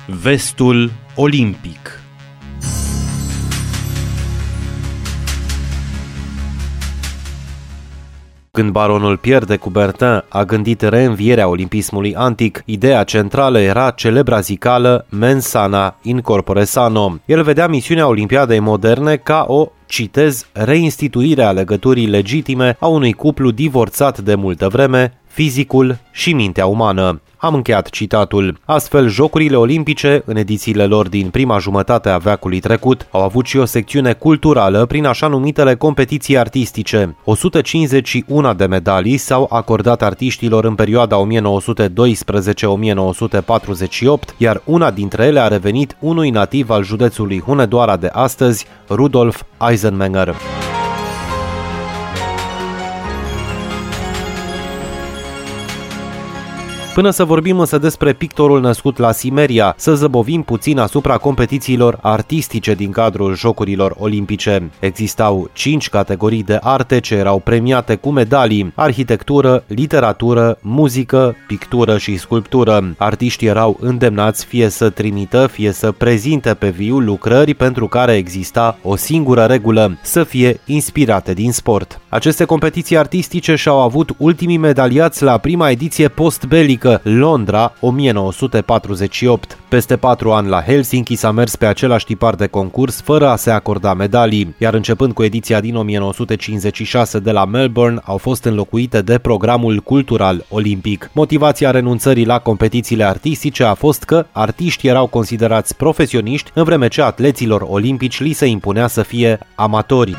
Vestul olimpic. Când baronul Pierre de Coubertin a gândit reînvierea olimpismului antic, ideea centrală era celebra zicală mens sana in corpore sano. El vedea misiunea olimpiadei moderne ca o, citez, reinstituire a legăturii legitime a unui cuplu divorțat de multă vreme, fizicul și mintea umană. Am încheiat citatul. Astfel, Jocurile Olimpice, în edițiile lor din prima jumătate a veacului trecut, au avut și o secțiune culturală prin așa numitele competiții artistice. 151 de medalii s-au acordat artiștilor în perioada 1912-1948, iar una dintre ele a revenit unui nativ al județului Hunedoara de astăzi, Rudolf Eisenmenger. Până să vorbim însă despre pictorul născut la Simeria, să zăbovim puțin asupra competițiilor artistice din cadrul Jocurilor Olimpice. Existau 5 categorii de arte ce erau premiate cu medalii: arhitectură, literatură, muzică, pictură și sculptură. Artiștii erau îndemnați fie să trimită, fie să prezinte pe viu lucrări pentru care exista o singură regulă: să fie inspirate din sport. Aceste competiții artistice și-au avut ultimii medaliați la prima ediție post-belică, Londra, 1948. Peste 4 ani la Helsinki s-a mers pe același tipar de concurs fără a se acorda medalii, iar începând cu ediția din 1956 de la Melbourne au fost înlocuite de programul cultural olimpic. Motivația renunțării la competițiile artistice a fost că artiștii erau considerați profesioniști, în vreme ce atleților olimpici li se impunea să fie amatori.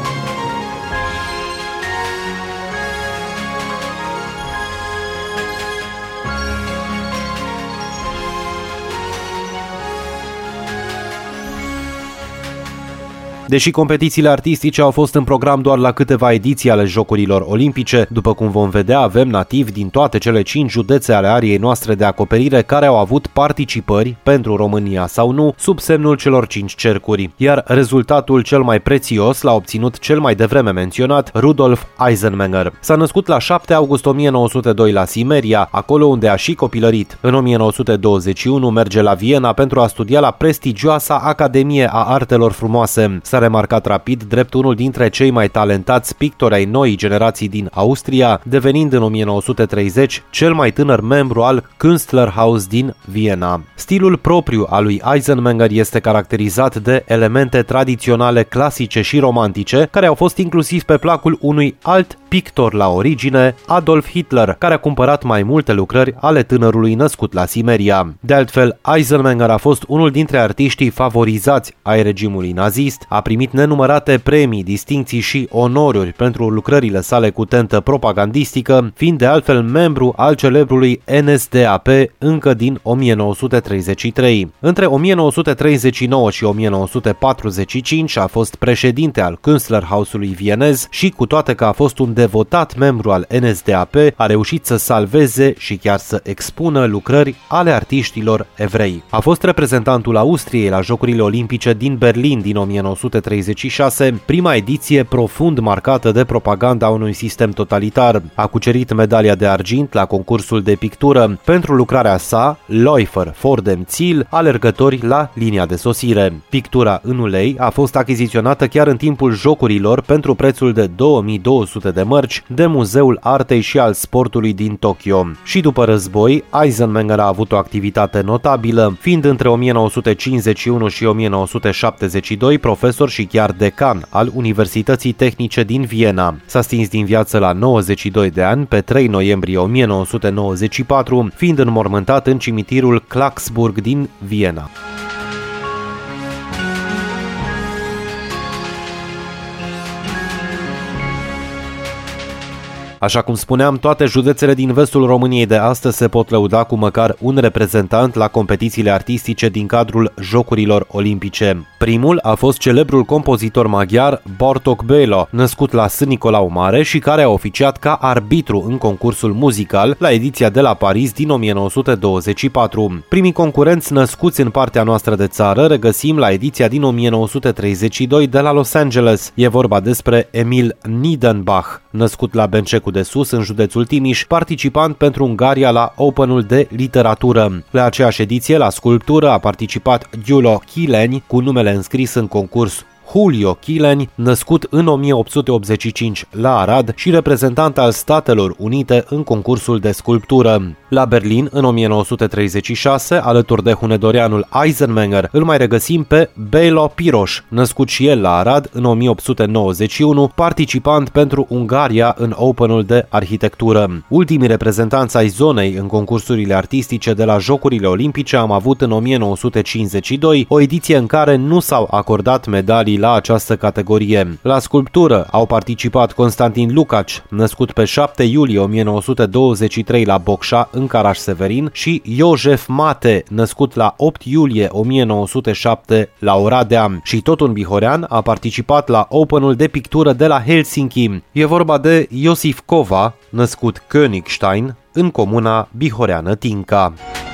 Deși competițiile artistice au fost în program doar la câteva ediții ale Jocurilor Olimpice, după cum vom vedea, avem nativi din toate cele 5 județe ale ariei noastre de acoperire care au avut participări, pentru România sau nu, sub semnul celor 5 cercuri. Iar rezultatul cel mai prețios l-a obținut cel mai devreme menționat, Rudolf Eisenmenger. S-a născut la 7 august 1902 la Simeria, acolo unde a și copilărit. În 1921 merge la Viena pentru a studia la prestigioasa Academie a Artelor Frumoase. S-a remarcat rapid drept unul dintre cei mai talentați pictori ai noii generații din Austria, devenind în 1930 cel mai tânăr membru al Künstlerhaus din Viena. Stilul propriu al lui Eisenmenger este caracterizat de elemente tradiționale clasice și romantice, care au fost inclusiv pe placul unui alt pictor la origine, Adolf Hitler, care a cumpărat mai multe lucrări ale tânărului născut la Simeria. De altfel, Eisenmenger a fost unul dintre artiștii favorizați ai regimului nazist, a primit nenumărate premii, distincții și onoruri pentru lucrările sale cu tentă propagandistică, fiind de altfel membru al celebrului NSDAP încă din 1933. Între 1939 și 1945 a fost președinte al Künstlerhausului vienez și, cu toate că a fost un devotat membru al NSDAP, a reușit să salveze și chiar să expună lucrări ale artiștilor evrei. A fost reprezentantul Austriei la Jocurile Olimpice din Berlin din 1936, prima ediție profund marcată de propaganda unui sistem totalitar. A cucerit medalia de argint la concursul de pictură pentru lucrarea sa Läufer vor dem Ziel, alergători la linia de sosire. Pictura în ulei a fost achiziționată chiar în timpul Jocurilor pentru prețul de 2200 de mărci de Muzeul Artei și al Sportului din Tokyo. Și după război, Eisenmenger a avut o activitate notabilă, fiind între 1951 și 1972 profesor și chiar decan al Universității Tehnice din Viena. S-a stins din viață la 92 de ani pe 3 noiembrie 1994, fiind înmormântat în cimitirul Klagsburg din Viena. Așa cum spuneam, toate județele din vestul României de astăzi se pot lăuda cu măcar un reprezentant la competițiile artistice din cadrul Jocurilor Olimpice. Primul a fost celebrul compozitor maghiar Bartók Béla, născut la Sân Nicolau Mare și care a oficiat ca arbitru în concursul muzical la ediția de la Paris din 1924. Primii concurenți născuți în partea noastră de țară regăsim la ediția din 1932 de la Los Angeles. E vorba despre Emil Niedenbach, născut la Bencecu de Sus, în județul Timiș, participant pentru Ungaria la Openul de literatură. La aceeași ediție, la sculptură, a participat Gyula Kileny, cu numele înscris în concurs Julio Kileny, născut în 1885 la Arad și reprezentant al Statelor Unite în concursul de sculptură. La Berlin, în 1936, alături de hunedoreanul Eisenmenger, îl mai regăsim pe Béla Piros, născut și el la Arad în 1891, participant pentru Ungaria în Openul de arhitectură. Ultimii reprezentanți ai zonei în concursurile artistice de la Jocurile Olimpice am avut în 1952, o ediție în care nu s-au acordat medalii la această categorie. La sculptură au participat Constantin Lukács, născut pe 7 iulie 1923 la Bocșa, în Caraș-Severin, și Iosef Mate, născut la 8 iulie 1907 la Oradea. Și tot un bihorean a participat la Openul de pictură de la Helsinki. E vorba de Iosif Cova, născut Königstein, în comuna bihoreană Tinca.